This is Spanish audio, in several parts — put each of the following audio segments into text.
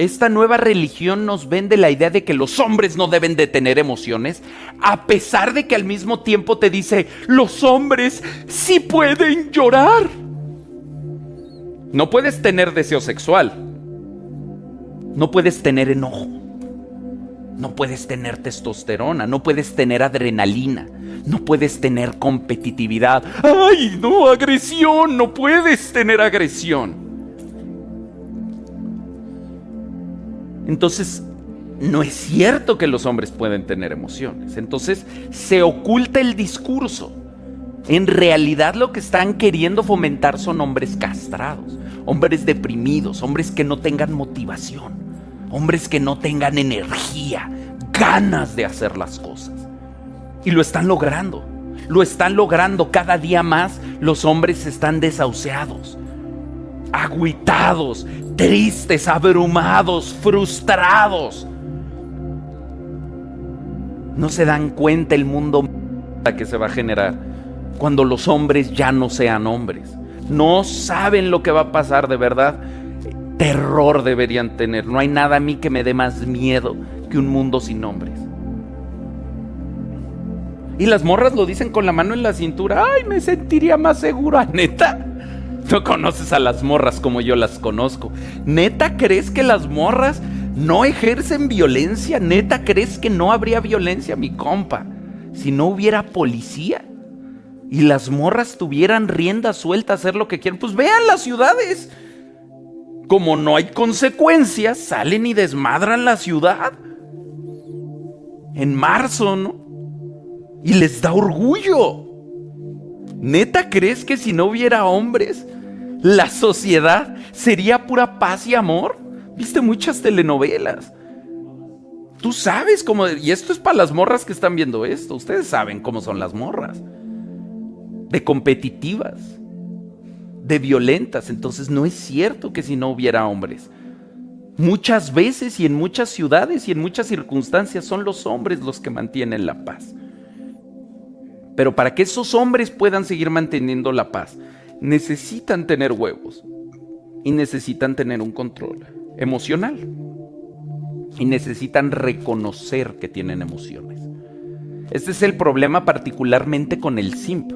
esta nueva religión nos vende la idea de que los hombres no deben de tener emociones, a pesar de que al mismo tiempo te dice, los hombres sí pueden llorar. No puedes tener deseo sexual, no puedes tener enojo, no puedes tener testosterona, no puedes tener adrenalina, no puedes tener competitividad. ¡Ay, no, agresión! No puedes tener agresión. Entonces, no es cierto que los hombres pueden tener emociones. Entonces, se oculta el discurso. En realidad, lo que están queriendo fomentar son hombres castrados, hombres deprimidos, hombres que no tengan motivación, hombres que no tengan energía, ganas de hacer las cosas. Y lo están logrando. Lo están logrando cada día más. Los hombres están desahuciados, agüitados, tristes, abrumados, frustrados. No se dan cuenta el mundo que se va a generar cuando los hombres ya no sean hombres. No saben lo que va a pasar, de verdad. Terror deberían tener. No hay nada a mí que me dé más miedo que un mundo sin hombres. Y las morras lo dicen con la mano en la cintura. ¡Ay, me sentiría más segura! ¿Neta? No conoces a las morras como yo las conozco. ¿Neta crees que las morras no ejercen violencia? ¿Neta crees que no habría violencia, mi compa, si no hubiera policía y las morras tuvieran rienda suelta a hacer lo que quieran? Pues vean las ciudades. Como no hay consecuencias, salen y desmadran la ciudad en marzo, ¿no? Y les da orgullo. ¿Neta crees que si no hubiera hombres, la sociedad sería pura paz y amor? Viste muchas telenovelas. Tú sabes cómo... Y esto es para las morras que están viendo esto. Ustedes saben cómo son las morras. De competitivas, de violentas. Entonces no es cierto que si no hubiera hombres. Muchas veces y en muchas ciudades y en muchas circunstancias son los hombres los que mantienen la paz. Pero para que esos hombres puedan seguir manteniendo la paz, necesitan tener huevos y necesitan tener un control emocional y necesitan reconocer que tienen emociones. Este es el problema particularmente con el simp.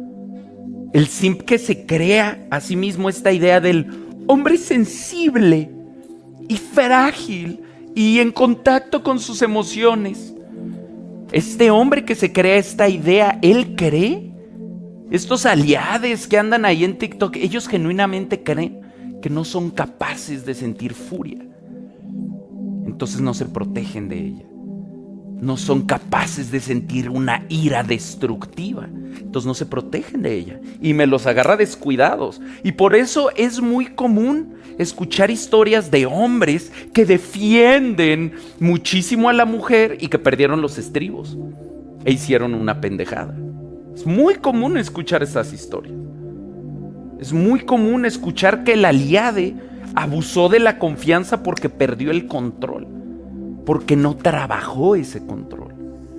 El simp que se crea a sí mismo esta idea del hombre sensible y frágil y en contacto con sus emociones. Este hombre que se crea esta idea, él cree. Estos aliados que andan ahí en TikTok, ellos genuinamente creen que no son capaces de sentir furia. Entonces no se protegen de ella. No son capaces de sentir una ira destructiva. Entonces no se protegen de ella. Y me los agarra descuidados. Y por eso es muy común escuchar historias de hombres que defienden muchísimo a la mujer y que perdieron los estribos e hicieron una pendejada. Es muy común escuchar esas historias. Es muy común escuchar que el aliade abusó de la confianza porque perdió el control, porque no trabajó ese control.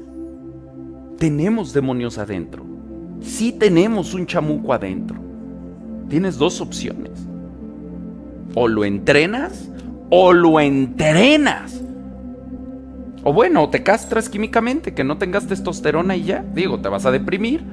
Tenemos demonios adentro. Sí tenemos un chamuco adentro. Tienes dos opciones. O lo entrenas o lo entrenas. O bueno, te castras químicamente, que no tengas testosterona y ya. Digo, te vas a deprimir.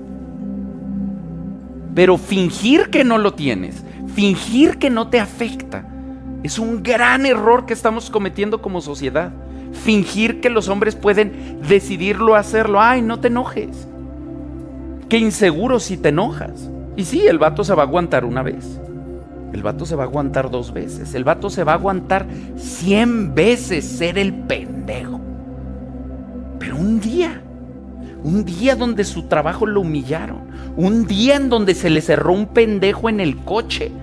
Pero fingir que no lo tienes, fingir que no te afecta, es un gran error que estamos cometiendo como sociedad. Fingir que los hombres pueden decidirlo hacerlo. Ay, no te enojes. Qué inseguro si te enojas. Y sí, el vato se va a aguantar una vez. El vato se va a aguantar 2 veces. El vato se va a aguantar 100 veces ser el pendejo. Pero un día donde su trabajo lo humillaron, un día en donde se le cerró un pendejo en el coche,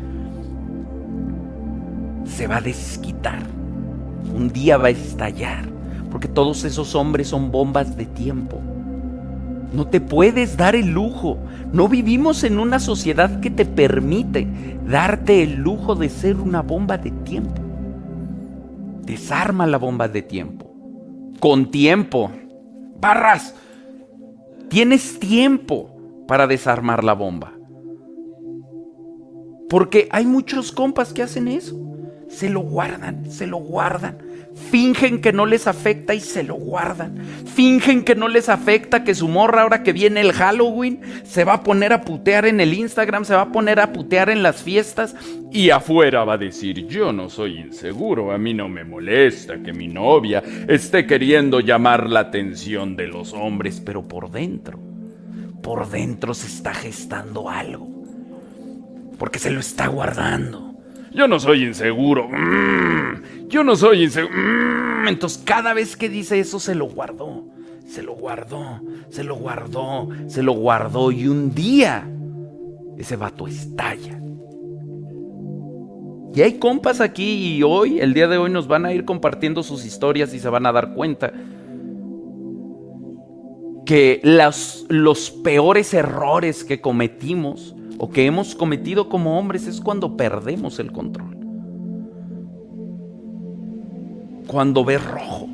se va a desquitar. Un día va a estallar, porque todos esos hombres son bombas de tiempo. No te puedes dar el lujo. No vivimos en una sociedad que te permite darte el lujo de ser una bomba de tiempo. Desarma la bomba de tiempo. Con tiempo. Barras. Tienes tiempo para desarmar la bomba. Porque hay muchos compas que hacen eso. se lo guardan. Fingen que no les afecta y se lo guardan. Fingen que no les afecta que su morra, ahora que viene el Halloween, se va a poner a putear en el Instagram, se va a poner a putear en las fiestas y afuera va a decir: yo no soy inseguro, a mí no me molesta que mi novia esté queriendo llamar la atención de los hombres. Pero por dentro se está gestando algo, porque se lo está guardando. Yo no soy inseguro. Yo no soy inseguro. Entonces cada vez que dice eso se lo guardó. Y un día ese vato estalla. Y hay compas aquí y hoy, el día de hoy, nos van a ir compartiendo sus historias y se van a dar cuenta que los peores errores que cometimos o que hemos cometido como hombres es cuando perdemos el control. Cuando ves rojo.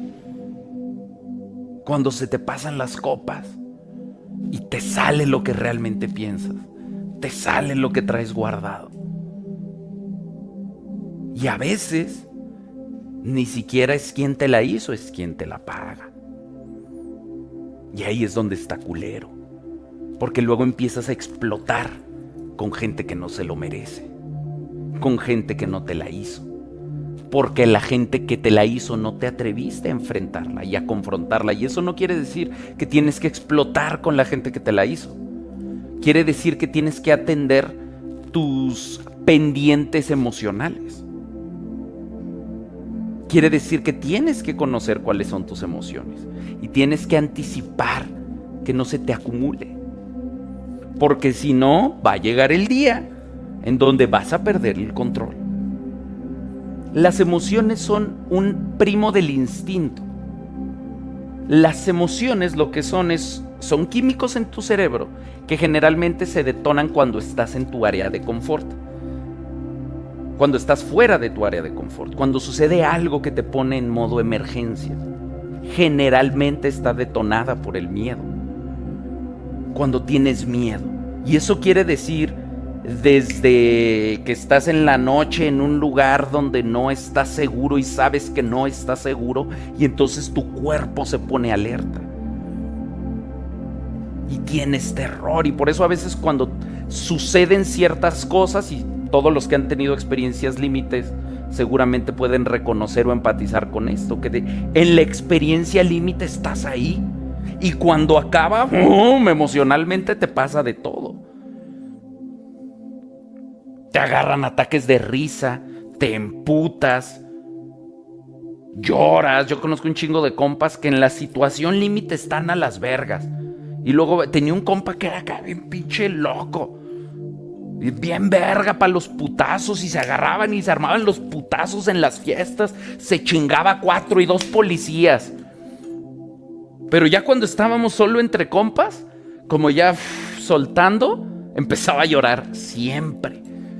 Cuando se te pasan las copas y te sale lo que realmente piensas. Te sale lo que traes guardado. Y a veces ni siquiera es quien te la hizo, es quien te la paga. Y ahí es donde está culero. Porque luego empiezas a explotar con gente que no se lo merece, con gente que no te la hizo. Porque la gente que te la hizo no te atreviste a enfrentarla y a confrontarla. Y eso no quiere decir que tienes que explotar con la gente que te la hizo. Quiere decir que tienes que atender tus pendientes emocionales. Quiere decir que tienes que conocer cuáles son tus emociones y tienes que anticipar que no se te acumule. Porque si no, va a llegar el día en donde vas a perder el control. Las emociones son un primo del instinto. Las emociones lo que son químicos en tu cerebro que generalmente se detonan cuando estás en tu área de confort. Cuando estás fuera de tu área de confort. Cuando sucede algo que te pone en modo emergencia. Generalmente está detonada por el miedo. Cuando tienes miedo. Y eso quiere decir desde que estás en la noche en un lugar donde no estás seguro y sabes que no estás seguro y entonces tu cuerpo se pone alerta. Y tienes terror y por eso a veces cuando suceden ciertas cosas, y todos los que han tenido experiencias límites seguramente pueden reconocer o empatizar con esto, que en la experiencia límite estás ahí. Y cuando acaba, emocionalmente te pasa de todo. Te agarran ataques de risa, te emputas, lloras. Yo conozco un chingo de compas que en la situación límite están a las vergas. Y luego tenía un compa que era acá bien pinche loco. Bien verga para los putazos y se agarraban y se armaban los putazos en las fiestas. Se chingaba 4 y 2 policías. Pero ya cuando estábamos solo entre compas, como ya soltando, empezaba a llorar siempre.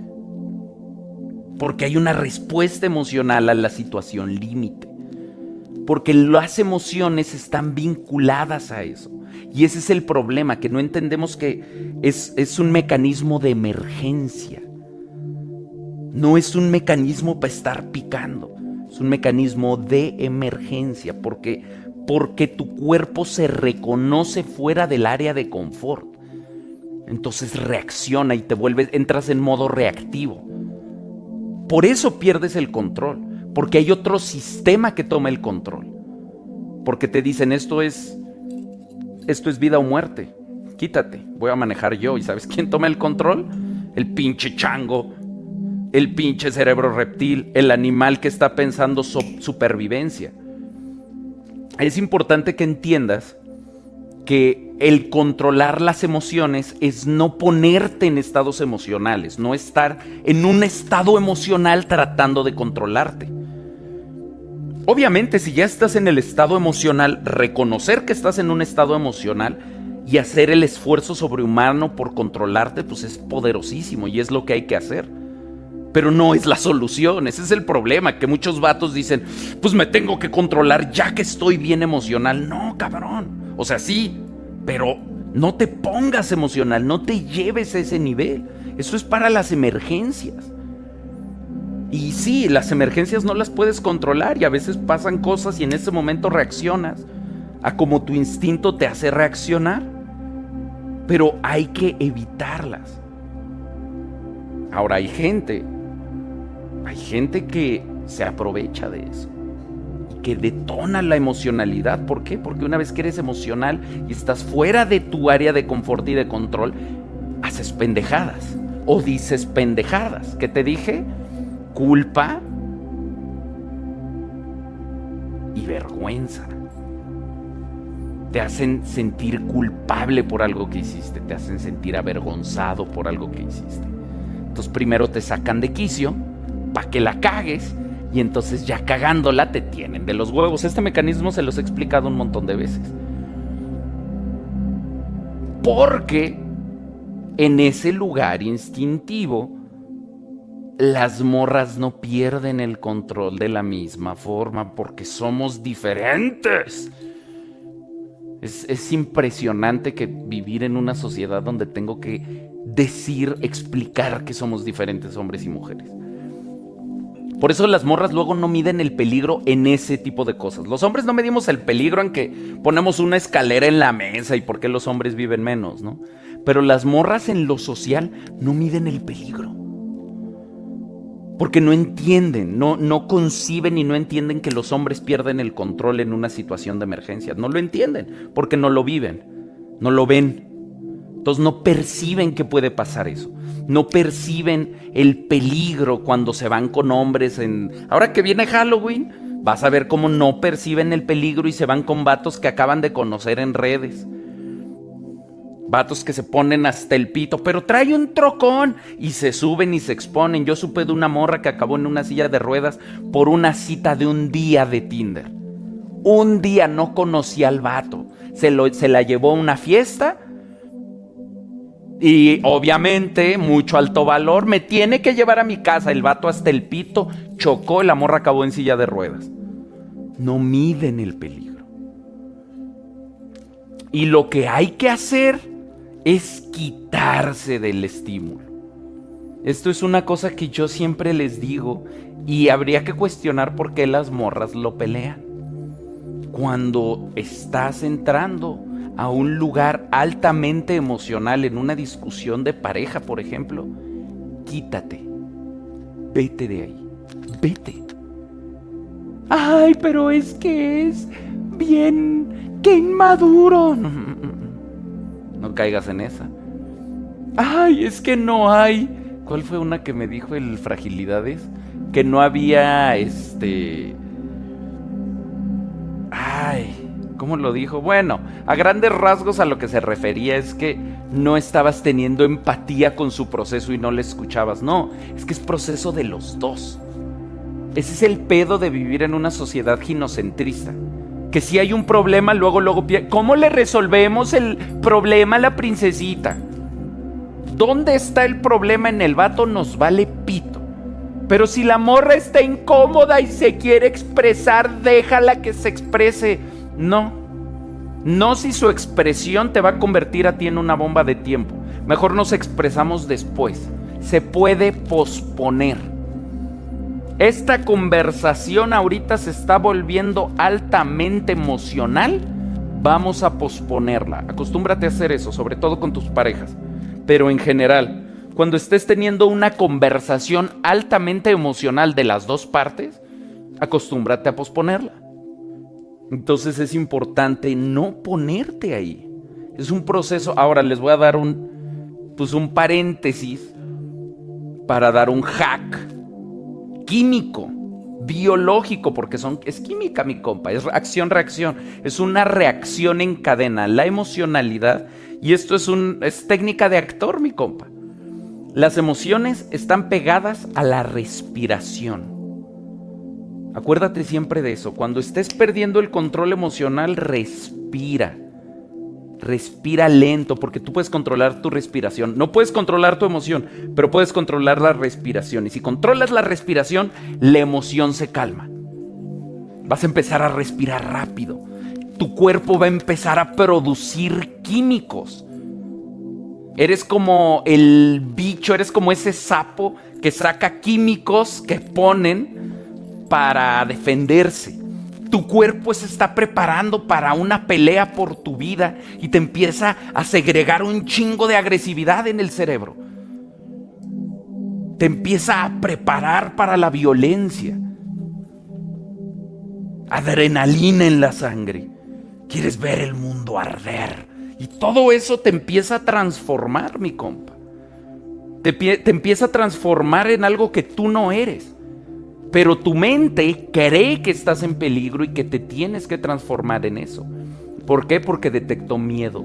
Porque hay una respuesta emocional a la situación límite. Porque las emociones están vinculadas a eso. Y ese es el problema, que no entendemos que es un mecanismo de emergencia. No es un mecanismo para estar picando. Es un mecanismo de emergencia. Porque tu cuerpo se reconoce fuera del área de confort. Entonces reacciona y entras en modo reactivo. Por eso pierdes el control. Porque hay otro sistema que toma el control. Porque te dicen esto es vida o muerte. Quítate, voy a manejar yo. ¿Y sabes quién toma el control? El pinche chango. El pinche cerebro reptil. El animal que está pensando supervivencia. Es importante que entiendas que el controlar las emociones es no ponerte en estados emocionales, no estar en un estado emocional tratando de controlarte. Obviamente, si ya estás en el estado emocional, reconocer que estás en un estado emocional y hacer el esfuerzo sobrehumano por controlarte, pues es poderosísimo y es lo que hay que hacer. Pero no es la solución, ese es el problema, que muchos vatos dicen, pues me tengo que controlar ya que estoy bien emocional. No, cabrón, o sea, sí, pero no te pongas emocional, no te lleves a ese nivel. Eso es para las emergencias. Y sí, las emergencias no las puedes controlar y a veces pasan cosas y en ese momento reaccionas a como tu instinto te hace reaccionar, pero hay que evitarlas. Ahora hay gente que se aprovecha de eso, que detona la emocionalidad. ¿Por qué? Porque una vez que eres emocional y estás fuera de tu área de confort y de control, haces pendejadas o dices pendejadas. ¿Qué te dije? Culpa y vergüenza. Te hacen sentir culpable por algo que hiciste, te hacen sentir avergonzado por algo que hiciste. Entonces primero te sacan de quicio para que la cagues y entonces ya cagándola te tienen de los huevos. Este mecanismo se los he explicado un montón de veces. Porque en ese lugar instintivo las morras no pierden el control de la misma forma porque somos diferentes. Es impresionante que vivir en una sociedad donde tengo que explicar que somos diferentes hombres y mujeres. Por eso las morras luego no miden el peligro en ese tipo de cosas. Los hombres no medimos el peligro en que ponemos una escalera en la mesa y por qué los hombres viven menos, ¿no? Pero las morras en lo social no miden el peligro. Porque no entienden, no conciben y no entienden que los hombres pierden el control en una situación de emergencia. No lo entienden porque no lo viven, no lo ven. Entonces no perciben que puede pasar eso. No perciben el peligro cuando se van con hombres. Ahora que viene Halloween, vas a ver cómo no perciben el peligro y se van con vatos que acaban de conocer en redes. Vatos que se ponen hasta el pito, pero trae un trocón y se suben y se exponen. Yo supe de una morra que acabó en una silla de ruedas por una cita de un día de Tinder. Un día, no conocía al vato. Se la llevó a una fiesta y obviamente mucho alto valor. Me tiene que llevar a mi casa. El vato hasta el pito chocó y la morra acabó en silla de ruedas. No miden el peligro. Y lo que hay que hacer es quitarse del estímulo. Esto es una cosa que yo siempre les digo y habría que cuestionar por qué las morras lo pelean. Cuando estás entrando a un lugar altamente emocional en una discusión de pareja, por ejemplo, quítate, vete de ahí, vete. Ay, pero es que es bien, qué inmaduro. No caigas en esa. Ay, es que no hay. ¿Cuál fue una que me dijo el Fragilidades? Que no había Ay, ¿cómo lo dijo? Bueno, a grandes rasgos a lo que se refería es que no estabas teniendo empatía con su proceso y no le escuchabas. No, es que es proceso de los dos. Ese es el pedo de vivir en una sociedad ginocentrista. Que si hay un problema, luego, ¿cómo le resolvemos el problema a la princesita? ¿Dónde está el problema en el vato? Nos vale pito. Pero si la morra está incómoda y se quiere expresar, déjala que se exprese. No si su expresión te va a convertir a ti en una bomba de tiempo. Mejor nos expresamos después. Se puede posponer. Esta conversación ahorita se está volviendo altamente emocional. Vamos a posponerla. Acostúmbrate a hacer eso, sobre todo con tus parejas. Pero en general, cuando estés teniendo una conversación altamente emocional de las dos partes, acostúmbrate a posponerla. Entonces es importante no ponerte ahí. Es un proceso. Ahora les voy a dar un paréntesis para dar un hack químico, biológico, porque es química, mi compa, es acción-reacción, es una reacción en cadena, la emocionalidad, y esto es técnica de actor, mi compa. Las emociones están pegadas a la respiración. Acuérdate siempre de eso. Cuando estés perdiendo el control emocional, respira. Respira lento, porque tú puedes controlar tu respiración. No puedes controlar tu emoción, pero puedes controlar la respiración. Y si controlas la respiración, la emoción se calma. Vas a empezar a respirar rápido. Tu cuerpo va a empezar a producir químicos. Eres como el bicho, eres como ese sapo que saca químicos que ponen para defenderse. Tu cuerpo se está preparando para una pelea por tu vida y te empieza a segregar un chingo de agresividad en el cerebro. Te empieza a preparar para la violencia. Adrenalina en la sangre. Quieres ver el mundo arder. Y todo eso te empieza a transformar, mi compa. Te empieza a transformar en algo que tú no eres. Pero tu mente cree que estás en peligro y que te tienes que transformar en eso. ¿Por qué? Porque detectó miedo.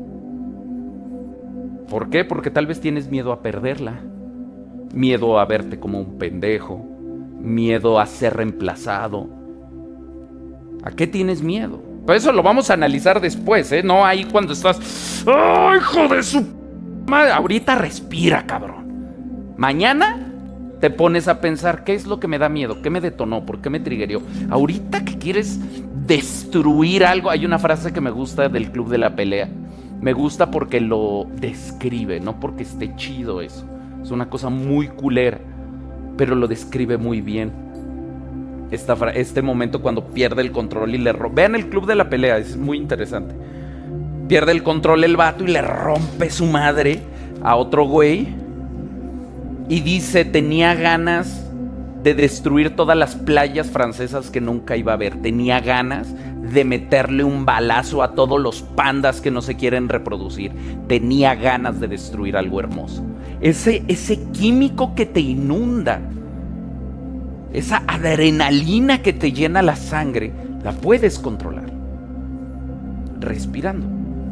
¿Por qué? Porque tal vez tienes miedo a perderla. Miedo a verte como un pendejo. Miedo a ser reemplazado. ¿A qué tienes miedo? Pues eso lo vamos a analizar después, ¿eh? No ahí cuando estás... ¡Ay, hijo de su madre! Ahorita respira, cabrón. Mañana te pones a pensar, ¿qué es lo que me da miedo? ¿Qué me detonó? ¿Por qué me triggerió? Ahorita que quieres destruir algo... Hay una frase que me gusta del Club de la Pelea. Me gusta porque lo describe, no porque esté chido eso. Es una cosa muy culera, pero lo describe muy bien. Este momento cuando pierde el control y le rompe. Vean el Club de la Pelea, es muy interesante. Pierde el control el vato y le rompe su madre a otro güey. Y dice, tenía ganas de destruir todas las playas francesas que nunca iba a ver. Tenía ganas de meterle un balazo a todos los pandas que no se quieren reproducir. Tenía ganas de destruir algo hermoso. Ese químico que te inunda, esa adrenalina que te llena la sangre, la puedes controlar respirando.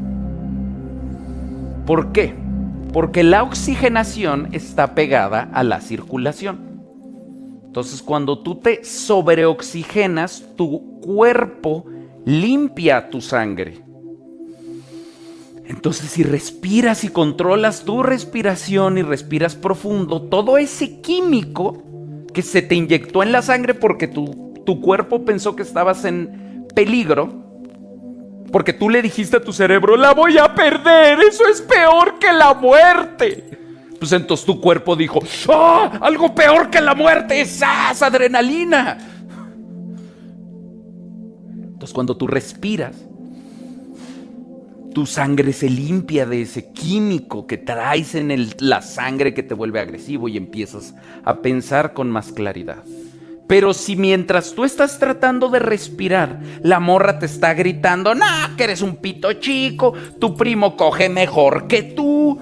¿Por qué? Porque la oxigenación está pegada a la circulación. Entonces, cuando tú te sobreoxigenas, tu cuerpo limpia tu sangre. Entonces, si respiras y controlas tu respiración y respiras profundo, todo ese químico que se te inyectó en la sangre porque tu cuerpo pensó que estabas en peligro, porque tú le dijiste a tu cerebro, la voy a perder, eso es peor que la muerte. Pues entonces tu cuerpo dijo, ¡ah! Algo peor que la muerte es adrenalina. Entonces cuando tú respiras, tu sangre se limpia de ese químico que traes en la sangre que te vuelve agresivo y empiezas a pensar con más claridad. Pero si mientras tú estás tratando de respirar, la morra te está gritando, no, que eres un pito chico, tu primo coge mejor que tú.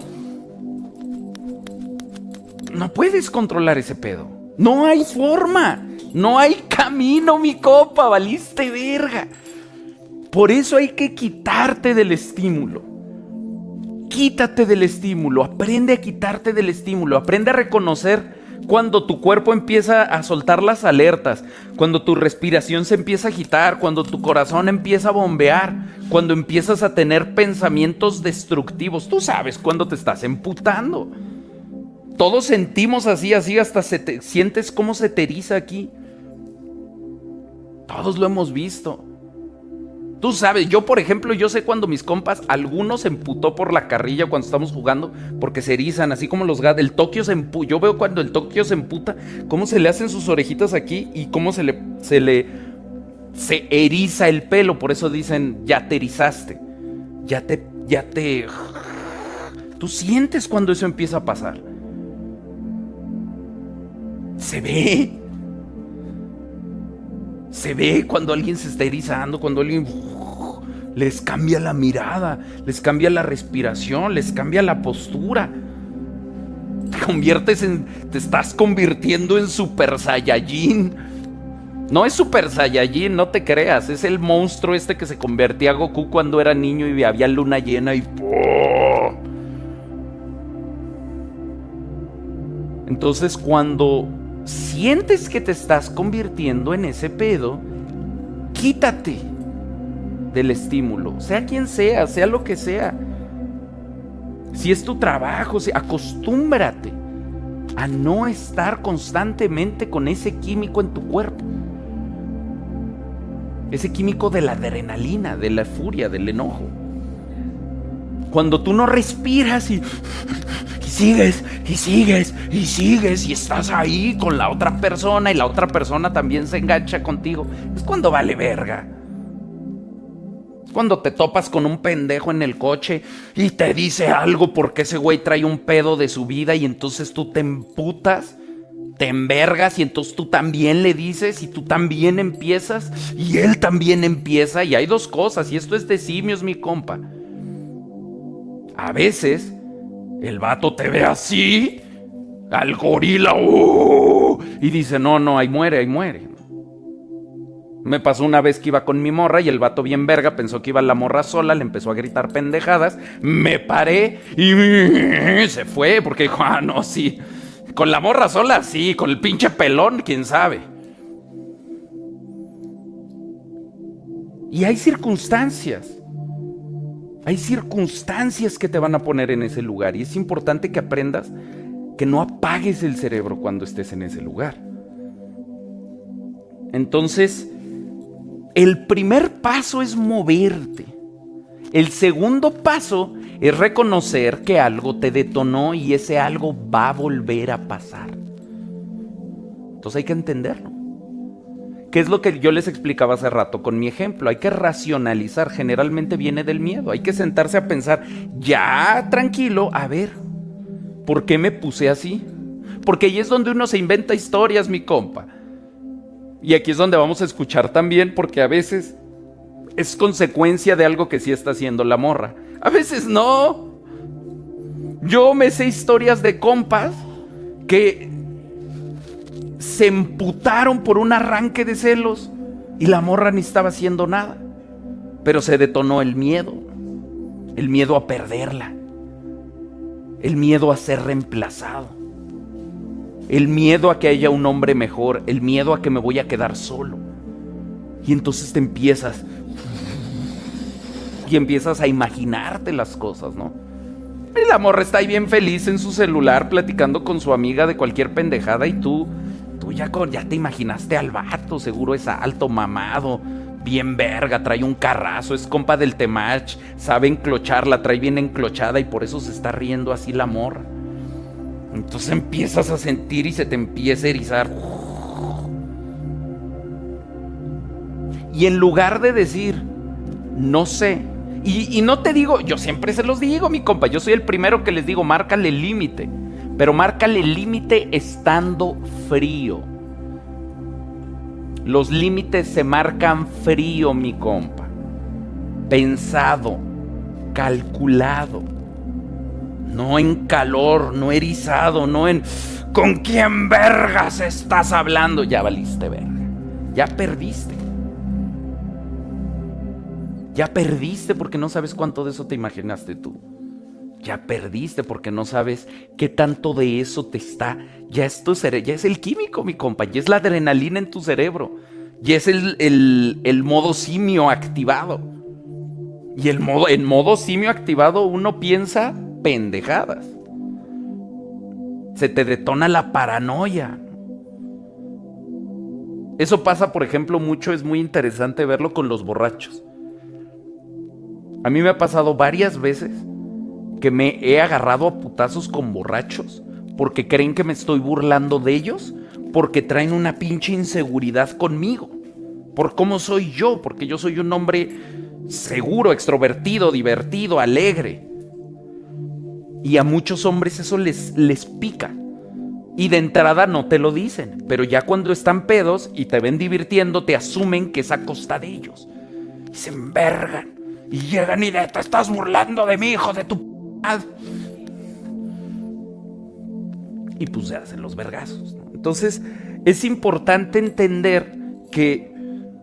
No puedes controlar ese pedo. No hay forma, no hay camino, mi copa, valiste verga. Por eso hay que quitarte del estímulo. Quítate del estímulo, aprende a quitarte del estímulo, aprende a reconocer cuando tu cuerpo empieza a soltar las alertas, cuando tu respiración se empieza a agitar, cuando tu corazón empieza a bombear, cuando empiezas a tener pensamientos destructivos. Tú sabes cuando te estás emputando. Todos sentimos así hasta sientes cómo se te eriza aquí. Todos lo hemos visto. Tú sabes, yo por ejemplo, yo sé cuando mis compas, algunos se emputó por la carrilla cuando estamos jugando, porque se erizan, así como los gatos. El Tokio se emputa, yo veo cuando el Tokio se emputa, cómo se le hacen sus orejitas aquí y cómo se eriza el pelo. Por eso dicen, ya te erizaste, tú sientes cuando eso empieza a pasar. Se ve cuando alguien se está erizando, cuando alguien les cambia la mirada, les cambia la respiración, les cambia la postura. Te estás convirtiendo en Super Saiyajin. No es Super Saiyajin, no te creas, es el monstruo este que se convertía a Goku cuando era niño y había luna llena y ¡pum! Entonces cuando sientes que te estás convirtiendo en ese pedo, quítate del estímulo, sea quien sea lo que sea. Si es tu trabajo, acostúmbrate a no estar constantemente con ese químico en tu cuerpo. Ese químico de la adrenalina, de la furia, del enojo. Cuando tú no respiras y sigues, y sigues, y sigues, y estás ahí con la otra persona, y la otra persona también se engancha contigo, es cuando vale verga. Es cuando te topas con un pendejo en el coche y te dice algo porque ese güey trae un pedo de su vida, y entonces tú te emputas, te envergas, y entonces tú también le dices, y tú también empiezas, y él también empieza, y hay dos cosas, y esto es de simios, mi compa. A veces el vato te ve así, al gorila, y dice, no, ahí muere. Me pasó una vez que iba con mi morra y el vato bien verga pensó que iba la morra sola, le empezó a gritar pendejadas, me paré y se fue porque dijo, no, sí, con la morra sola, sí, con el pinche pelón, quién sabe. Y hay circunstancias que te van a poner en ese lugar, y es importante que aprendas que no apagues el cerebro cuando estés en ese lugar. Entonces, el primer paso es moverte. El segundo paso es reconocer que algo te detonó y ese algo va a volver a pasar. Entonces hay que entenderlo. ¿Qué es lo que yo les explicaba hace rato con mi ejemplo? Hay que racionalizar, generalmente viene del miedo. Hay que sentarse a pensar, ya tranquilo, a ver, ¿por qué me puse así? Porque ahí es donde uno se inventa historias, mi compa. Y aquí es donde vamos a escuchar también, porque a veces es consecuencia de algo que sí está haciendo la morra. A veces no. Yo me sé historias de compas que se emputaron por un arranque de celos y la morra ni estaba haciendo nada, pero se detonó el miedo a perderla, el miedo a ser reemplazado, el miedo a que haya un hombre mejor, el miedo a que me voy a quedar solo. Y entonces te empiezas a imaginarte las cosas, ¿no? Y la morra está ahí bien feliz en su celular platicando con su amiga de cualquier pendejada, y tú ya te imaginaste al vato, seguro es alto, mamado, bien verga, trae un carrazo, es compa del Temach, sabe enclochar, la trae bien enclochada y por eso se está riendo así la morra. Entonces empiezas a sentir y se te empieza a erizar. Y en lugar de decir, no sé, y no te digo, yo siempre se los digo, mi compa, yo soy el primero que les digo, márcale el límite. Pero márcale el límite estando frío. Los límites se marcan frío, mi compa. Pensado, calculado. No en calor, no erizado, no en ¿con quién vergas estás hablando? Ya valiste verga. Ya perdiste. Ya perdiste porque no sabes cuánto de eso te imaginaste tú. Ya perdiste porque no sabes qué tanto de eso te está. Ya es el químico, mi compa. Ya es la adrenalina en tu cerebro. Ya es el modo simio activado. Y en modo simio activado uno piensa pendejadas. Se te detona la paranoia. Eso pasa, por ejemplo, mucho. Es muy interesante verlo con los borrachos. A mí me ha pasado varias veces que me he agarrado a putazos con borrachos porque creen que me estoy burlando de ellos, porque traen una pinche inseguridad conmigo, por cómo soy yo, porque yo soy un hombre seguro, extrovertido, divertido, alegre. Y a muchos hombres eso les pica. Y de entrada no te lo dicen, pero ya cuando están pedos y te ven divirtiendo, te asumen que es a costa de ellos. Y se envergan. Y llegan y te estás burlando de mí, hijo de tu... Y pues se hacen los vergazos, ¿no? Entonces es importante entender que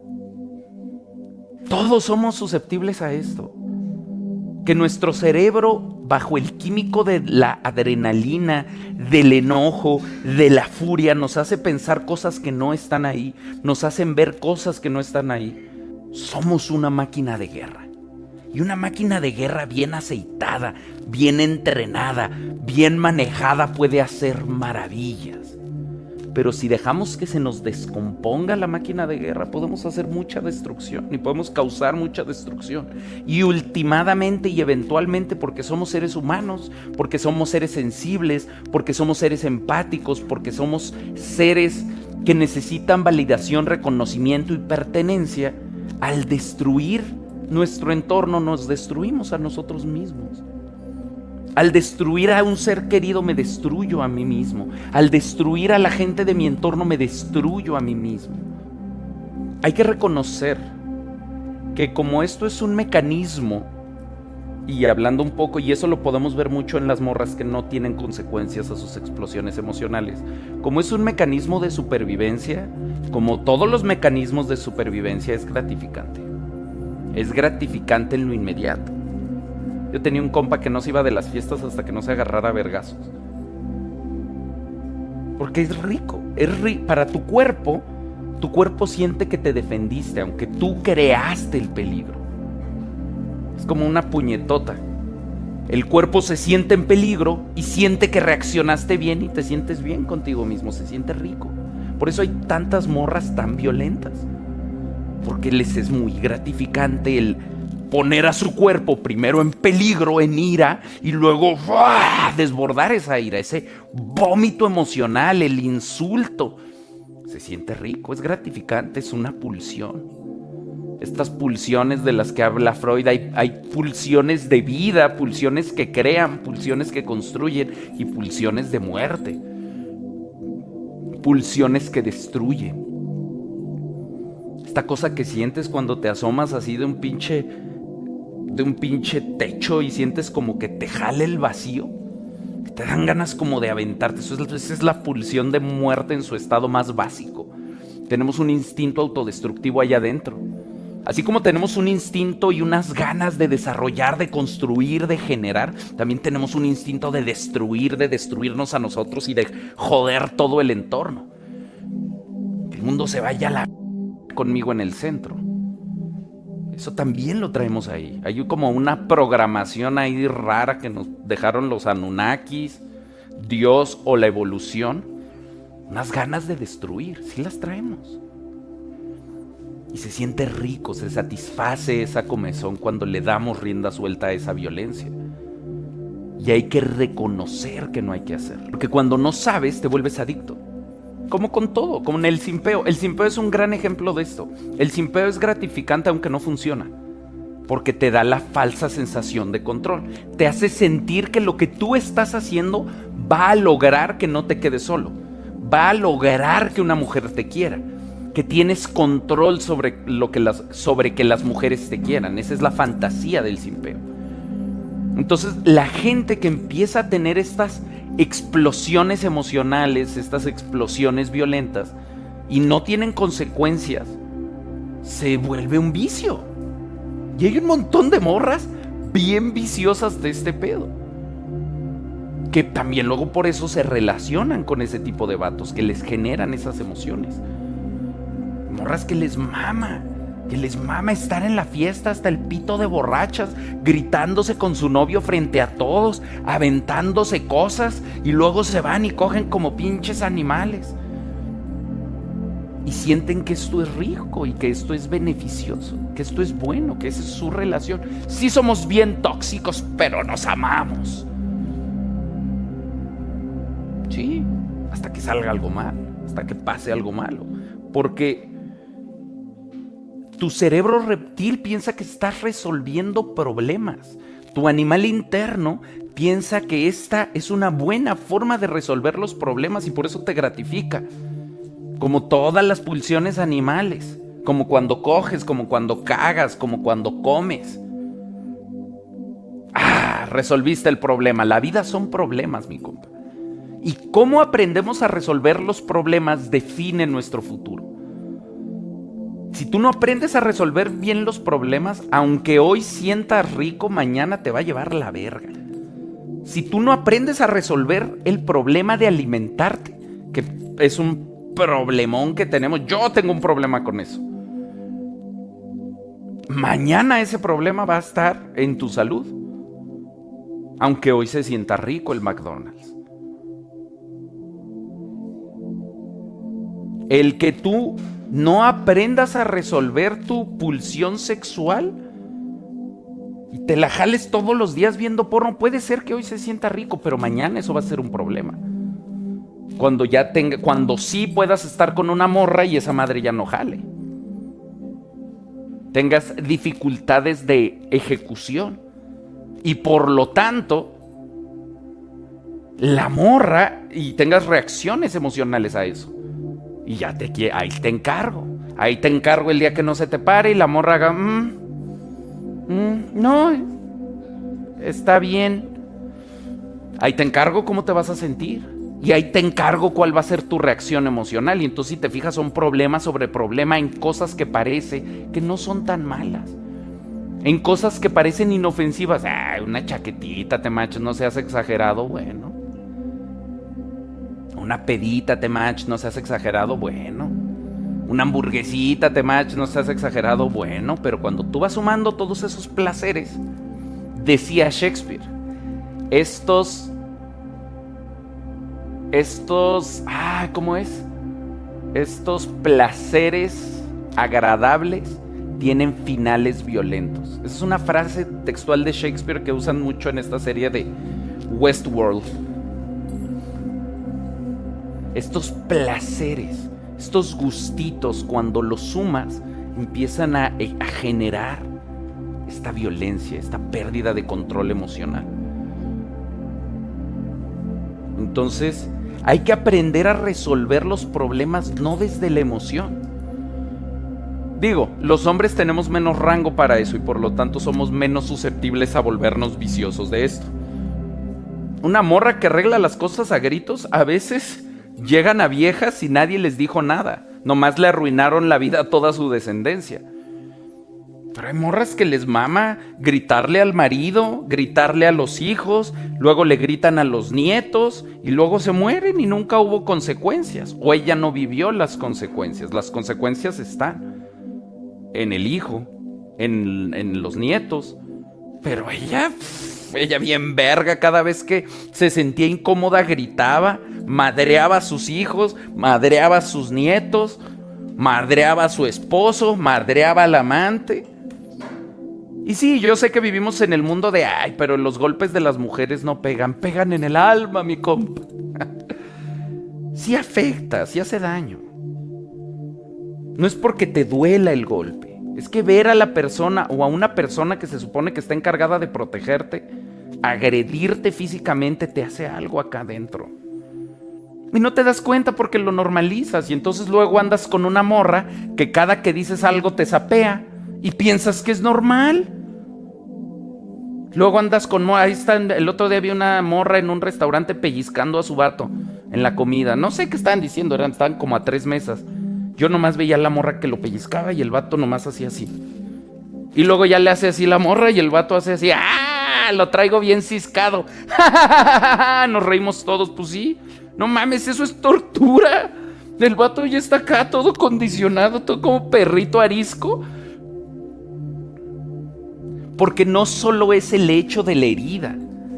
todos somos susceptibles a esto, que nuestro cerebro, bajo el químico de la adrenalina, del enojo, de la furia, nos hace pensar cosas que no están ahí, nos hacen ver cosas que no están ahí. Somos una máquina de guerra. Y una máquina de guerra bien aceitada, bien entrenada, bien manejada puede hacer maravillas. Pero si dejamos que se nos descomponga la máquina de guerra, podemos hacer mucha destrucción y podemos causar mucha destrucción. Y ultimadamente y eventualmente, porque somos seres humanos, porque somos seres sensibles, porque somos seres empáticos, porque somos seres que necesitan validación, reconocimiento y pertenencia, al destruir nuestro entorno nos destruimos a nosotros mismos. Al destruir a un ser querido me destruyo a mí mismo. Al destruir a la gente de mi entorno me destruyo a mí mismo. Hay que reconocer que como esto es un mecanismo, y hablando un poco, y eso lo podemos ver mucho en las morras que no tienen consecuencias a sus explosiones emocionales, como es un mecanismo de supervivencia, como todos los mecanismos de supervivencia, es gratificante. Es gratificante en lo inmediato. Yo tenía un compa que no se iba de las fiestas hasta que no se agarrara a vergazos. Porque es rico, para tu cuerpo siente que te defendiste, aunque tú creaste el peligro. Es como una puñetota. El cuerpo se siente en peligro y siente que reaccionaste bien y te sientes bien contigo mismo, se siente rico. Por eso hay tantas morras tan violentas. Porque les es muy gratificante el poner a su cuerpo primero en peligro, en ira, y luego desbordar esa ira, ese vómito emocional, el insulto. Se siente rico, es gratificante, es una pulsión. Estas pulsiones de las que habla Freud, hay pulsiones de vida, pulsiones que crean, pulsiones que construyen y pulsiones de muerte. Pulsiones que destruyen. Esta cosa que sientes cuando te asomas así de un pinche techo y sientes como que te jale el vacío, que te dan ganas como de aventarte. Esa es la pulsión de muerte en su estado más básico. Tenemos un instinto autodestructivo allá adentro. Así como tenemos un instinto y unas ganas de desarrollar, de construir, de generar, también tenemos un instinto de destruir, de destruirnos a nosotros y de joder todo el entorno. Que el mundo se vaya a la conmigo en el centro. Eso también lo traemos ahí. Hay como una programación ahí rara que nos dejaron los Anunnakis, Dios o la evolución. Unas ganas de destruir, sí las traemos. Y se siente rico, se satisface esa comezón cuando le damos rienda suelta a esa violencia. Y hay que reconocer que no hay que hacer. Porque cuando no sabes, te vuelves adicto. Como con todo, como en el simpeo. El simpeo es un gran ejemplo de esto. El simpeo es gratificante aunque no funciona. Porque te da la falsa sensación de control. Te hace sentir que lo que tú estás haciendo va a lograr que no te quedes solo. Va a lograr que una mujer te quiera. Que tienes control sobre que las mujeres te quieran. Esa es la fantasía del simpeo. Entonces la gente que empieza a tener estas explosiones emocionales, estas explosiones violentas y no tienen consecuencias, se vuelve un vicio. Y hay un montón de morras bien viciosas de este pedo, que también luego por eso se relacionan con ese tipo de vatos, que les generan esas emociones. Morras que les mama estar en la fiesta hasta el pito de borrachas, gritándose con su novio frente a todos, aventándose cosas, y luego se van y cogen como pinches animales. Y sienten que esto es rico y que esto es beneficioso, que esto es bueno, que esa es su relación. Sí somos bien tóxicos, pero nos amamos. Sí, hasta que salga algo mal, hasta que pase algo malo. Porque tu cerebro reptil piensa que estás resolviendo problemas. Tu animal interno piensa que esta es una buena forma de resolver los problemas y por eso te gratifica. Como todas las pulsiones animales. Como cuando coges, como cuando cagas, como cuando comes. Resolviste el problema. La vida son problemas, mi compa. Y cómo aprendemos a resolver los problemas define nuestro futuro. Si tú no aprendes a resolver bien los problemas, aunque hoy sientas rico, mañana te va a llevar la verga. Si tú no aprendes a resolver el problema de alimentarte, que es un problemón que tenemos, yo tengo un problema con eso. Mañana ese problema va a estar en tu salud, aunque hoy se sienta rico el McDonald's. El que tú no aprendas a resolver tu pulsión sexual y te la jales todos los días viendo porno. Puede ser que hoy se sienta rico, pero mañana eso va a ser un problema. Cuando sí puedas estar con una morra y esa madre ya no jale. Tengas dificultades de ejecución. Y por lo tanto, la morra, y tengas reacciones emocionales a eso. Y ya ahí te encargo. Ahí te encargo el día que no se te pare y la morra haga, no, está bien. Ahí te encargo cómo te vas a sentir. Y ahí te encargo cuál va a ser tu reacción emocional. Y entonces, si te fijas, son problema sobre problema en cosas que parece que no son tan malas. En cosas que parecen inofensivas. Una chaquetita, Temach, no seas exagerado, bueno. Una pedita, Temach, no seas exagerado, bueno. Una hamburguesita, Temach, no seas exagerado, bueno. Pero cuando tú vas sumando todos esos placeres, decía Shakespeare, ¿cómo es? Estos placeres agradables tienen finales violentos. Esa es una frase textual de Shakespeare que usan mucho en esta serie de Westworld. Estos placeres, estos gustitos, cuando los sumas, empiezan a generar esta violencia, esta pérdida de control emocional. Entonces, hay que aprender a resolver los problemas no desde la emoción. Digo, los hombres tenemos menos rango para eso y por lo tanto somos menos susceptibles a volvernos viciosos de esto. Una morra que arregla las cosas a gritos, a veces llegan a viejas y nadie les dijo nada. Nomás le arruinaron la vida a toda su descendencia. Pero hay morras que les mama gritarle al marido, gritarle a los hijos, luego le gritan a los nietos y luego se mueren y nunca hubo consecuencias. O ella no vivió las consecuencias. Las consecuencias están en el hijo, en los nietos. Pero ella bien verga, cada vez que se sentía incómoda gritaba, madreaba a sus hijos, madreaba a sus nietos, madreaba a su esposo, madreaba al amante. Y sí, yo sé que vivimos en el mundo de pero los golpes de las mujeres no pegan en el alma, mi compa. Sí afecta, sí hace daño. No es porque te duela el golpe, es que ver a la persona o a una persona que se supone que está encargada de protegerte, agredirte físicamente, te hace algo acá adentro. Y no te das cuenta porque lo normalizas y entonces luego andas con una morra que cada que dices algo te sapea y piensas que es normal. Luego andas con... Ahí está, el otro día vi una morra en un restaurante pellizcando a su vato en la comida. No sé qué estaban diciendo, estaban como a 3 mesas. Yo nomás veía a la morra que lo pellizcaba y el vato nomás hacía así. Y luego ya le hace así la morra y el vato hace así. Lo traigo bien ciscado. Nos reímos todos, pues sí. No mames, eso es tortura. El vato ya está acá todo condicionado, todo como perrito arisco. Porque no solo es el hecho de la herida.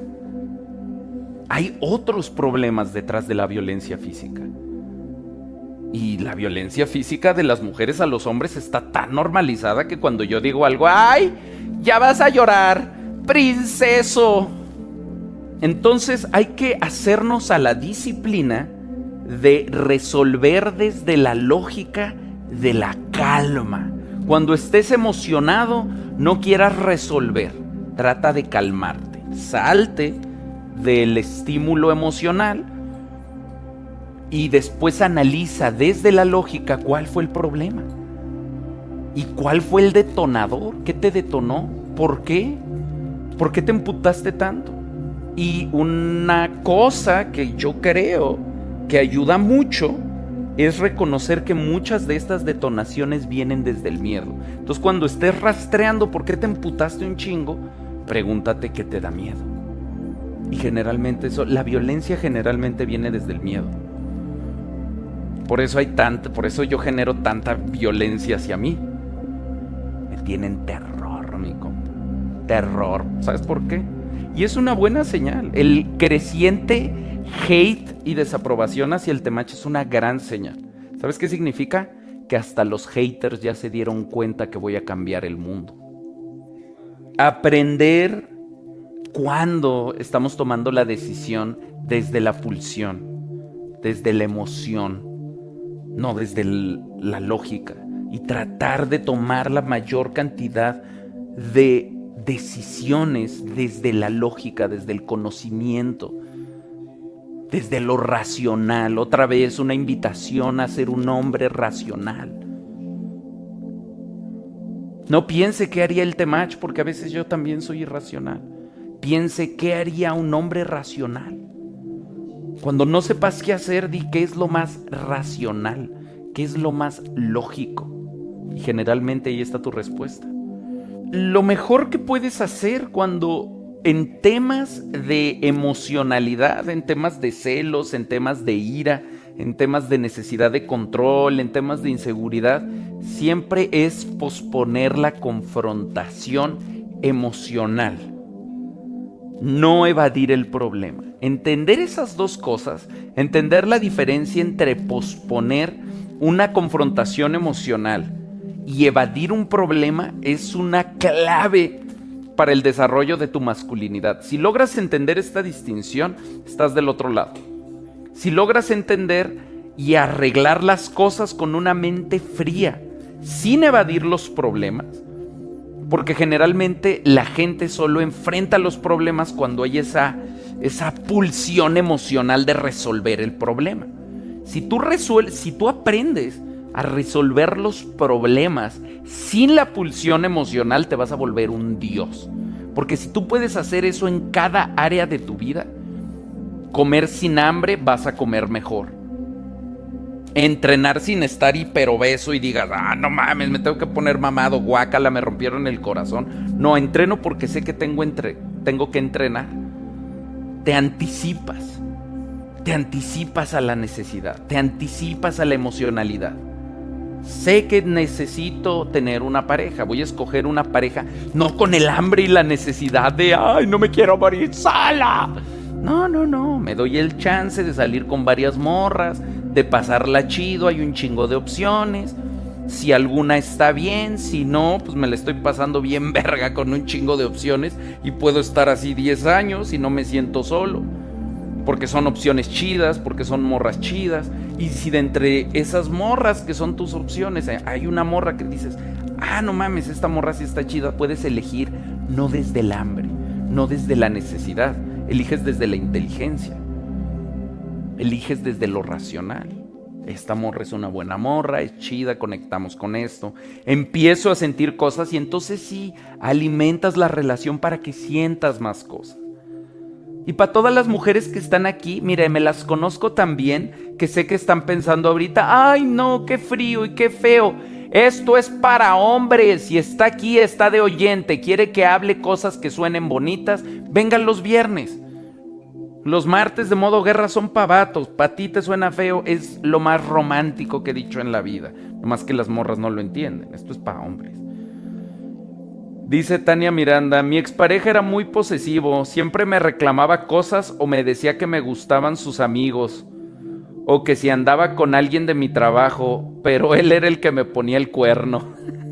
Hay otros problemas detrás de la violencia física. Y la violencia física de las mujeres a los hombres está tan normalizada que cuando yo digo algo, ¡ay! Ya vas a llorar, princeso. Entonces hay que hacernos a la disciplina de resolver desde la lógica de la calma. Cuando estés emocionado, no quieras resolver, trata de calmarte. Salte del estímulo emocional y después analiza desde la lógica cuál fue el problema y cuál fue el detonador, qué te detonó, por qué te emputaste tanto. Y una cosa que yo creo que ayuda mucho es reconocer que muchas de estas detonaciones vienen desde el miedo. Entonces, cuando estés rastreando por qué te emputaste un chingo, pregúntate qué te da miedo. Y generalmente la violencia generalmente viene desde el miedo. Por eso yo genero tanta violencia hacia mí. Me tienen terror, mi compa. Terror. ¿Sabes por qué? Y es una buena señal. El creciente hate y desaprobación hacia el Temach es una gran señal. ¿Sabes qué significa? Que hasta los haters ya se dieron cuenta que voy a cambiar el mundo. Aprender cuando estamos tomando la decisión desde la pulsión, desde la emoción, no desde la lógica, y tratar de tomar la mayor cantidad de decisiones desde la lógica, desde el conocimiento, desde lo racional. Otra vez una invitación a ser un hombre racional. No piense qué haría el Temach, porque a veces yo también soy irracional. Piense qué haría un hombre racional. Cuando no sepas qué hacer, di qué es lo más racional, qué es lo más lógico. Y generalmente ahí está tu respuesta. Lo mejor que puedes hacer cuando en temas de emocionalidad, en temas de celos, en temas de ira, en temas de necesidad de control, en temas de inseguridad, siempre es posponer la confrontación emocional, no evadir el problema. Entender esas dos cosas, entender la diferencia entre posponer una confrontación emocional y evadir un problema es una clave para el desarrollo de tu masculinidad. Si logras entender esta distinción, estás del otro lado. Si logras entender y arreglar las cosas con una mente fría, sin evadir los problemas, porque generalmente la gente solo enfrenta los problemas cuando hay esa pulsión emocional de resolver el problema. Si tú aprendes a resolver los problemas sin la pulsión emocional, te vas a volver un dios. Porque si tú puedes hacer eso en cada área de tu vida, comer sin hambre, vas a comer mejor. Entrenar sin estar hiperobeso y digas, no mames, me tengo que poner mamado, guácala, me rompieron el corazón. No, entreno porque sé que tengo que entrenar. Te anticipas a la necesidad, te anticipas a la emocionalidad. Sé que necesito tener una pareja, voy a escoger una pareja no con el hambre y la necesidad de no me quiero morir sola. No, me doy el chance de salir con varias morras, de pasarla chido, hay un chingo de opciones. Si alguna está bien, si no, pues me la estoy pasando bien verga con un chingo de opciones y puedo estar así 10 años y no me siento solo. Porque son opciones chidas, porque son morras chidas. Y si de entre esas morras que son tus opciones hay una morra que dices, no mames, esta morra sí está chida, puedes elegir no desde el hambre, no desde la necesidad, eliges desde la inteligencia, eliges desde lo racional. Esta morra es una buena morra, es chida, conectamos con esto. Empiezo a sentir cosas y entonces sí, alimentas la relación para que sientas más cosas. Y para todas las mujeres que están aquí, mire, me las conozco tan bien que sé que están pensando ahorita, ay no, qué frío y qué feo. Esto es para hombres y está aquí, está de oyente, quiere que hable cosas que suenen bonitas. Vengan los viernes. Los martes de modo guerra son pa' vatos, pa' ti te suena feo, es lo más romántico que he dicho en la vida. Nomás que las morras no lo entienden, esto es pa' hombres. Dice Tania Miranda, mi expareja era muy posesivo, siempre me reclamaba cosas o me decía que me gustaban sus amigos o que si andaba con alguien de mi trabajo, pero él era el que me ponía el cuerno.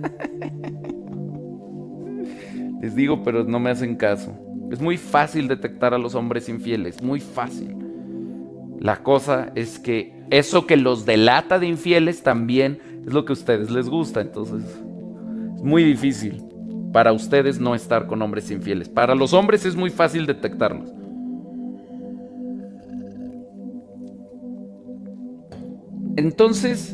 Les digo, pero no me hacen caso. Es muy fácil detectar a los hombres infieles, muy fácil. La cosa es que eso que los delata de infieles también es lo que a ustedes les gusta, entonces es muy difícil para ustedes no estar con hombres infieles. Para los hombres es muy fácil detectarlos. Entonces,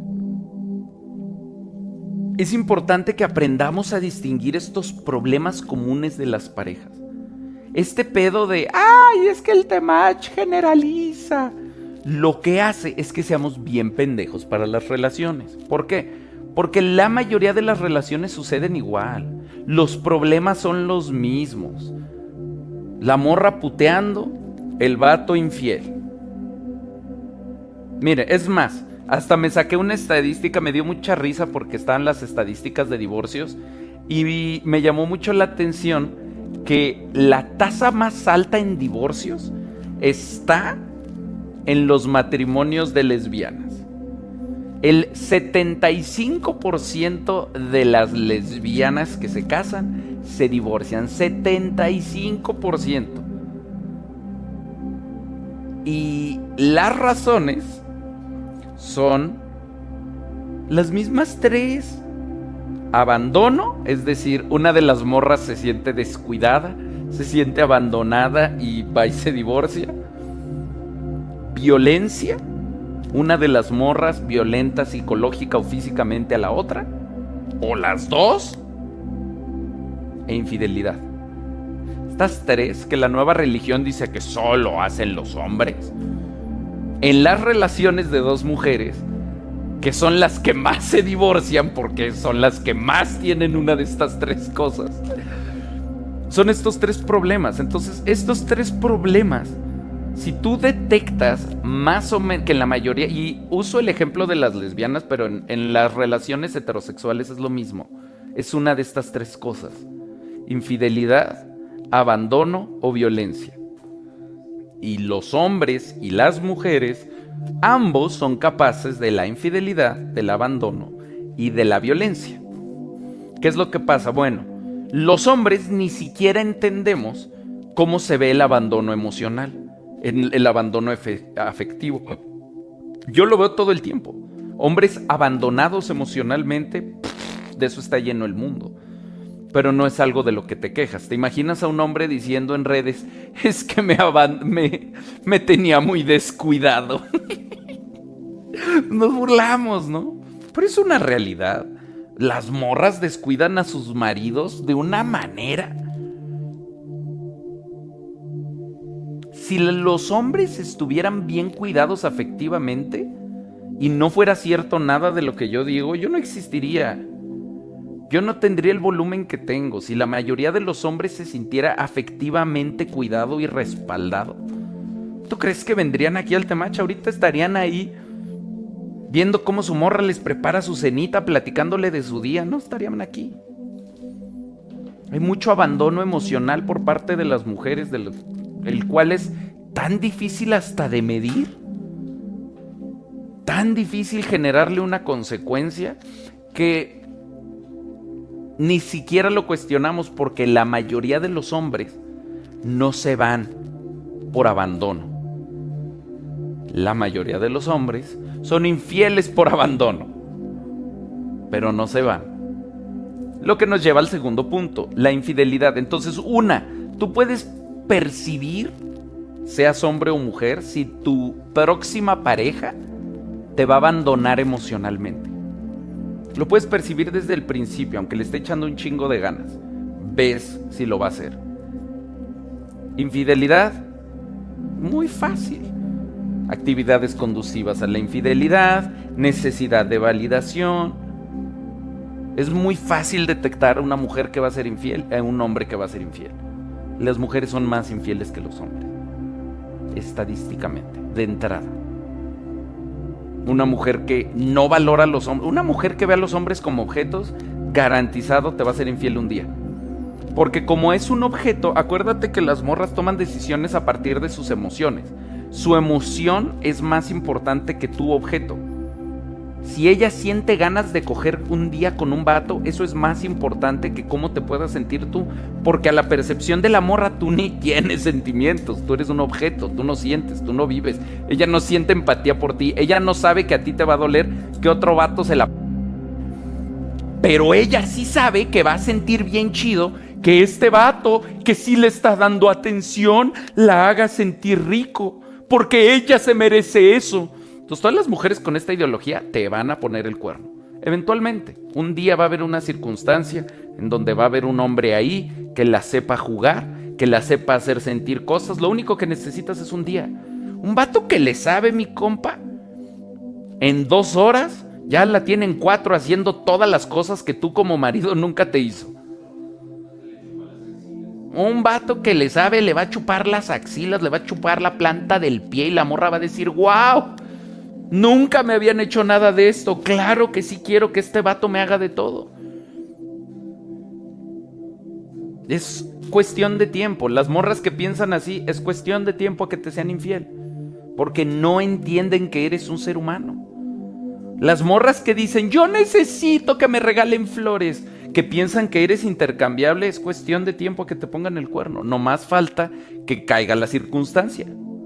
es importante que aprendamos a distinguir estos problemas comunes de las parejas. Este pedo de, es que el Temach generaliza. Lo que hace es que seamos bien pendejos para las relaciones. ¿Por qué? Porque la mayoría de las relaciones suceden igual. Los problemas son los mismos. La morra puteando, el vato infiel. Mire, es más, hasta me saqué una estadística, me dio mucha risa porque estaban las estadísticas de divorcios y me llamó mucho la atención que la tasa más alta en divorcios está en los matrimonios de lesbianas. El 75% de las lesbianas que se casan se divorcian. 75%. Y las razones son las mismas tres. Abandono, es decir, una de las morras se siente descuidada, se siente abandonada y va y se divorcia. Violencia, una de las morras violenta psicológica o físicamente a la otra, o las dos. E infidelidad. Estas tres que la nueva religión dice que solo hacen los hombres. En las relaciones de dos mujeres, que son las que más se divorcian porque son las que más tienen una de estas tres cosas, son estos tres problemas. Entonces, estos tres problemas, si tú detectas más o menos que en la mayoría, y uso el ejemplo de las lesbianas, pero en las relaciones heterosexuales es lo mismo, es una de estas tres cosas: infidelidad, abandono o violencia. Y los hombres y las mujeres, ambos son capaces de la infidelidad, del abandono y de la violencia. ¿Qué es lo que pasa? Bueno, los hombres ni siquiera entendemos cómo se ve el abandono emocional, el abandono afectivo. Yo lo veo todo el tiempo. Hombres abandonados emocionalmente, de eso está lleno el mundo. Pero no es algo de lo que te quejas. ¿Te imaginas a un hombre diciendo en redes: es que me tenía muy descuidado? Nos burlamos, ¿no? Pero es una realidad. Las morras descuidan a sus maridos de una manera. Si los hombres estuvieran bien cuidados afectivamente y no fuera cierto nada de lo que yo digo, yo no existiría. Yo no tendría el volumen que tengo. Si la mayoría de los hombres se sintiera afectivamente cuidado y respaldado, ¿tú crees que vendrían aquí al Temacha? Ahorita estarían ahí viendo cómo su morra les prepara su cenita, platicándole de su día. No estarían aquí. Hay mucho abandono emocional por parte de las mujeres, el cual es tan difícil hasta de medir, tan difícil generarle una consecuencia, que ni siquiera lo cuestionamos, porque la mayoría de los hombres no se van por abandono. La mayoría de los hombres son infieles por abandono, pero no se van. Lo que nos lleva al segundo punto, la infidelidad. Entonces, tú puedes percibir, seas hombre o mujer, si tu próxima pareja te va a abandonar emocionalmente. Lo puedes percibir desde el principio, aunque le esté echando un chingo de ganas. Ves si lo va a hacer. Infidelidad, muy fácil. Actividades conducivas a la infidelidad, necesidad de validación. Es muy fácil detectar a una mujer que va a ser infiel, a un hombre que va a ser infiel. Las mujeres son más infieles que los hombres, estadísticamente, de entrada. Una mujer que no valora a los hombres, una mujer que ve a los hombres como objetos, garantizado te va a ser infiel un día. Porque como es un objeto, acuérdate que las morras toman decisiones a partir de sus emociones. Su emoción es más importante que tu objeto. Si ella siente ganas de coger un día con un vato, eso es más importante que cómo te puedas sentir tú. Porque a la percepción de la morra tú ni tienes sentimientos. Tú eres un objeto, tú no sientes, tú no vives. Ella no siente empatía por ti. Ella no sabe que a ti te va a doler que otro vato se la... Pero ella sí sabe que va a sentir bien chido que este vato, que sí le está dando atención, la haga sentir rico. Porque ella se merece eso. Entonces todas las mujeres con esta ideología te van a poner el cuerno. Eventualmente, un día va a haber una circunstancia en donde va a haber un hombre ahí que la sepa jugar, que la sepa hacer sentir cosas. Lo único que necesitas es un día. Un vato que le sabe, mi compa, en 2 horas ya la tiene en 4 haciendo todas las cosas que tú como marido nunca te hizo. Un vato que le sabe, le va a chupar las axilas, le va a chupar la planta del pie y la morra va a decir: ¡wow! Nunca me habían hecho nada de esto. Claro que sí quiero que este vato me haga de todo. Es cuestión de tiempo. Las morras que piensan así, es cuestión de tiempo a que te sean infiel. Porque no entienden que eres un ser humano. Las morras que dicen, yo necesito que me regalen flores, que piensan que eres intercambiable, es cuestión de tiempo que te pongan el cuerno. No más falta que caiga la circunstancia.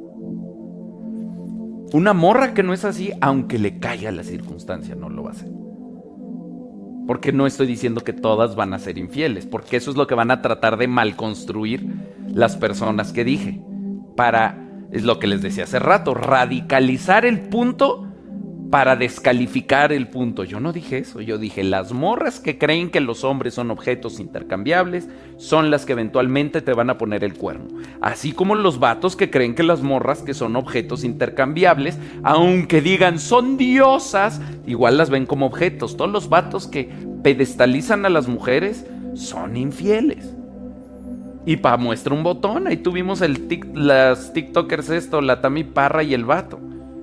Una morra que no es así, aunque le caiga la circunstancia, no lo va a hacer. Porque no estoy diciendo que todas van a ser infieles, porque eso es lo que van a tratar de malconstruir las personas que dije. Es lo que les decía hace rato, radicalizar el punto para descalificar el punto. Yo no dije eso, yo dije las morras que creen que los hombres son objetos intercambiables son las que eventualmente te van a poner el cuerno. Así como los vatos que creen que las morras que son objetos intercambiables, aunque digan son diosas, igual las ven como objetos. Todos los vatos que pedestalizan a las mujeres son infieles. Y para muestra un botón, ahí tuvimos las tiktokers la Tami Parra y el vato.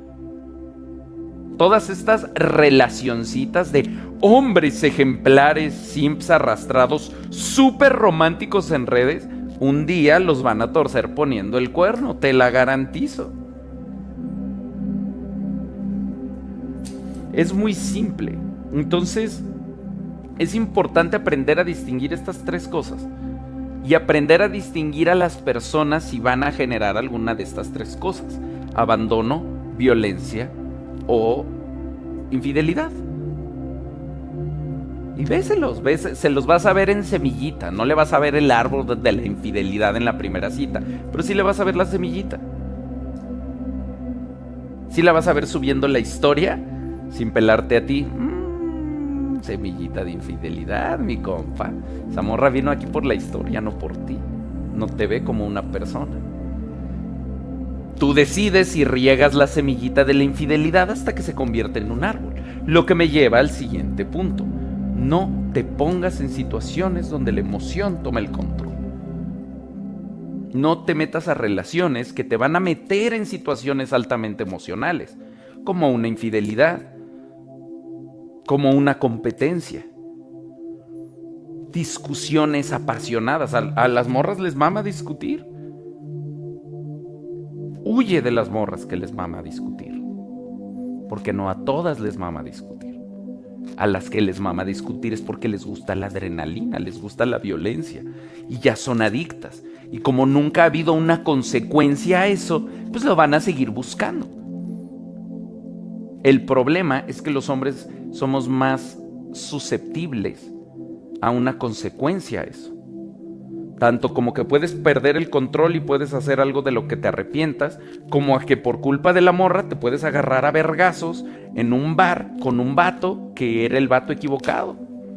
Todas estas relacioncitas de hombres ejemplares, simps arrastrados, súper románticos en redes, un día los van a torcer poniendo el cuerno, te la garantizo. Es muy simple. Entonces, es importante aprender a distinguir estas tres cosas y aprender a distinguir a las personas si van a generar alguna de estas tres cosas: abandono, violencia o infidelidad. Y se los vas a ver en semillita. No le vas a ver el árbol de la infidelidad en la primera cita, pero sí le vas a ver la semillita. Sí la vas a ver subiendo la historia sin pelarte a ti. Semillita de infidelidad, mi compa. Esa morra vino aquí por la historia, no por ti. No te ve como una persona. Tú decides si riegas la semillita de la infidelidad hasta que se convierte en un árbol. Lo que me lleva al siguiente punto. No te pongas en situaciones donde la emoción toma el control. No te metas a relaciones que te van a meter en situaciones altamente emocionales, como una infidelidad, como una competencia, discusiones apasionadas. A las morras les mama discutir. Huye de las morras que les mama discutir, porque no a todas les mama discutir. A las que les mama discutir es porque les gusta la adrenalina, les gusta la violencia y ya son adictas. Y como nunca ha habido una consecuencia a eso, pues lo van a seguir buscando. El problema es que los hombres somos más susceptibles a una consecuencia a eso. Tanto como que puedes perder el control y puedes hacer algo de lo que te arrepientas, como a que por culpa de la morra te puedes agarrar a vergazos en un bar con un vato que era el vato equivocado.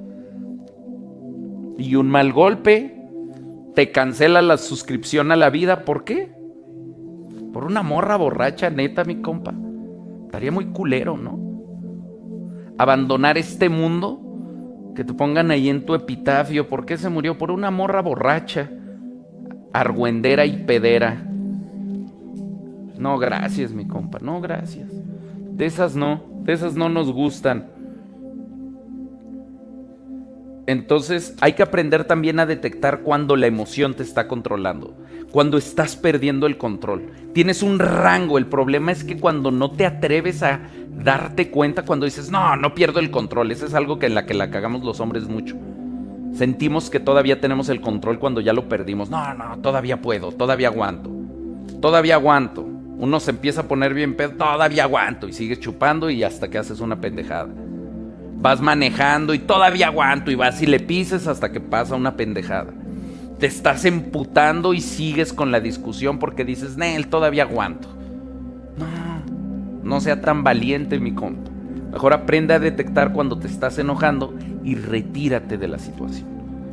Y un mal golpe te cancela la suscripción a la vida. ¿Por qué? Por una morra borracha, neta, mi compa. Estaría muy culero, ¿no? Abandonar este mundo. Que te pongan ahí en tu epitafio, ¿por qué se murió? Por una morra borracha, argüendera y pedera. No, gracias, mi compa, no, gracias. De esas no nos gustan. Entonces hay que aprender también a detectar cuando la emoción te está controlando, cuando estás perdiendo el control. Tienes un rango, el problema es que cuando no te atreves a darte cuenta, cuando dices, no pierdo el control. Eso es algo que en la cagamos los hombres mucho. Sentimos que todavía tenemos el control cuando ya lo perdimos. No, todavía puedo, todavía aguanto. Uno se empieza a poner bien pedo, todavía aguanto, y sigues chupando y hasta que haces una pendejada. Vas manejando y todavía aguanto, y vas y le pises hasta que pasa una pendejada. Te estás emputando y sigues con la discusión porque dices, todavía aguanto. No sea tan valiente, mi compa. Mejor aprende a detectar cuando te estás enojando y retírate de la situación.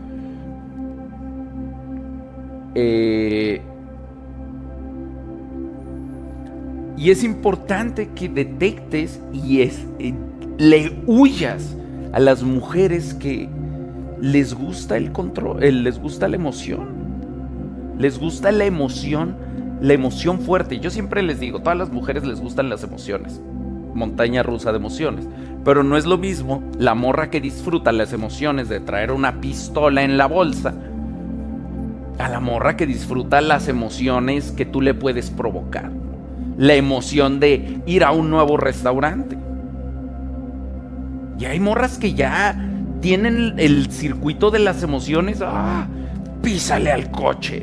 Y es importante que detectes y le huyas a las mujeres que les gusta el control, les gusta la emoción. Les gusta la emoción fuerte. Yo siempre les digo, todas las mujeres les gustan las emociones. Montaña rusa de emociones. Pero no es lo mismo la morra que disfruta las emociones de traer una pistola en la bolsa a la morra que disfruta las emociones que tú le puedes provocar. La emoción de ir a un nuevo restaurante. Y hay morras que ya tienen el circuito de las emociones. Písale al coche.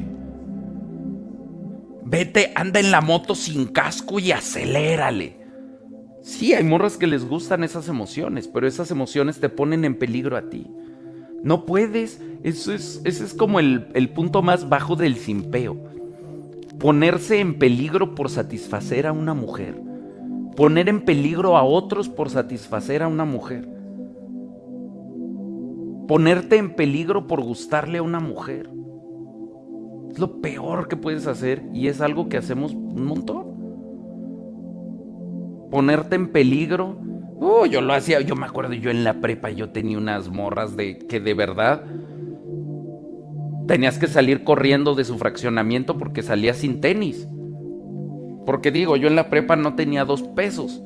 Vete, anda en la moto sin casco y acelérale. Sí, hay morras que les gustan esas emociones, pero esas emociones te ponen en peligro a ti. No puedes, ese es como el punto más bajo del simpeo. Ponerse en peligro por satisfacer a una mujer. Poner en peligro a otros por satisfacer a una mujer. Ponerte en peligro por gustarle a una mujer. Es lo peor que puedes hacer y es algo que hacemos un montón. Ponerte en peligro. Yo lo hacía, yo me acuerdo, yo en la prepa yo tenía unas morras que de verdad tenías que salir corriendo de su fraccionamiento porque salías sin tenis. Porque digo, yo en la prepa no tenía 2 pesos.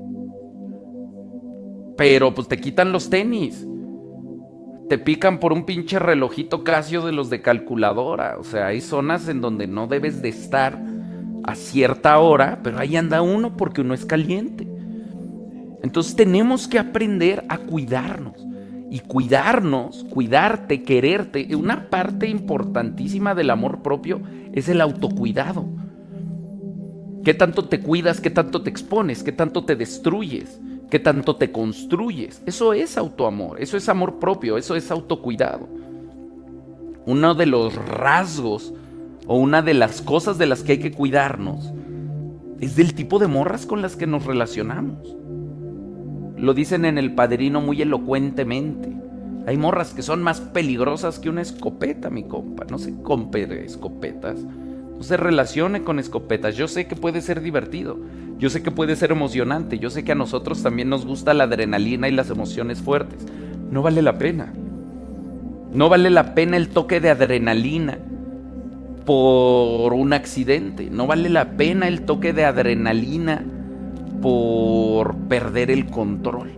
Pero pues te quitan los tenis. Te pican por un pinche relojito Casio de los de calculadora. O sea, hay zonas en donde no debes de estar a cierta hora, pero ahí anda uno porque uno es caliente. Entonces tenemos que aprender a cuidarnos. Y cuidarnos, cuidarte, quererte. Una parte importantísima del amor propio es el autocuidado. ¿Qué tanto te cuidas? ¿Qué tanto te expones? ¿Qué tanto te destruyes? ¿Qué tanto te construyes? Eso es autoamor, eso es amor propio, eso es autocuidado. Uno de los rasgos o una de las cosas de las que hay que cuidarnos es del tipo de morras con las que nos relacionamos. Lo dicen en El Padrino muy elocuentemente. Hay morras que son más peligrosas que una escopeta, mi compa. No se compre escopetas. No se relacione con escopetas. Yo sé que puede ser divertido. Yo sé que puede ser emocionante. Yo sé que a nosotros también nos gusta la adrenalina y las emociones fuertes. No vale la pena. No vale la pena el toque de adrenalina por un accidente. No vale la pena el toque de adrenalina por perder el control.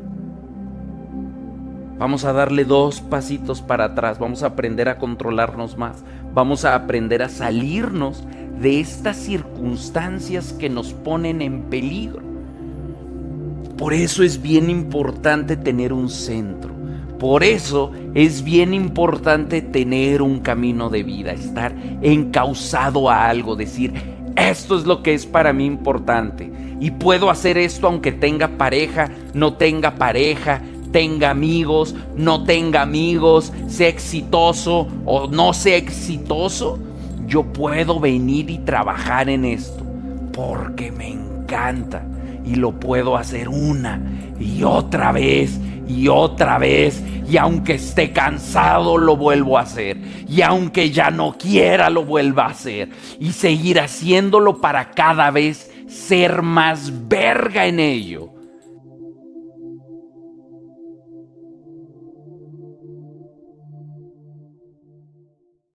Vamos a darle 2 pasitos para atrás. Vamos a aprender a controlarnos más. Vamos a aprender a salirnos de estas circunstancias que nos ponen en peligro. Por eso es bien importante tener un centro. Por eso es bien importante tener un camino de vida, estar encauzado a algo, decir, esto es lo que es para mí importante. Y puedo hacer esto aunque tenga pareja, no tenga pareja, tenga amigos, no tenga amigos, sea exitoso o no sea exitoso. Yo puedo venir y trabajar en esto porque me encanta y lo puedo hacer una y otra vez y otra vez, y aunque esté cansado lo vuelvo a hacer, y aunque ya no quiera lo vuelvo a hacer, y seguir haciéndolo para cada vez ser más verga en ello.